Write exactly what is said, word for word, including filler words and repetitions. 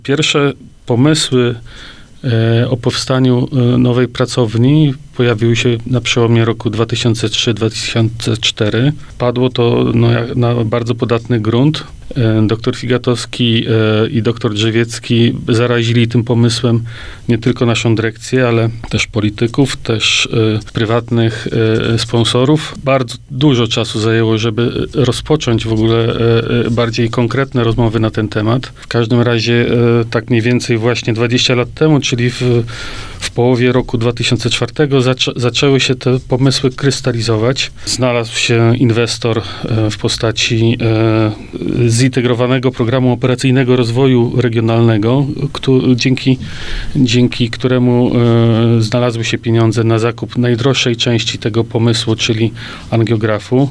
Pierwsze pomysły o powstaniu nowej pracowni pojawiły się na przełomie roku dwa tysiące trzy dwa tysiące cztery. Padło to no, na bardzo podatny grunt. Doktor Figatowski i doktor Drzewiecki zarazili tym pomysłem nie tylko naszą dyrekcję, ale też polityków, też prywatnych sponsorów. Bardzo dużo czasu zajęło, żeby rozpocząć w ogóle bardziej konkretne rozmowy na ten temat. W każdym razie tak mniej więcej właśnie dwadzieścia lat temu, czyli w, w połowie roku dwa tysiące czwartego zaczę, zaczęły się te pomysły krystalizować. Znalazł się inwestor w postaci z zintegrowanego programu operacyjnego rozwoju regionalnego, który, dzięki, dzięki któremu e, znalazły się pieniądze na zakup najdroższej części tego pomysłu, czyli angiografu.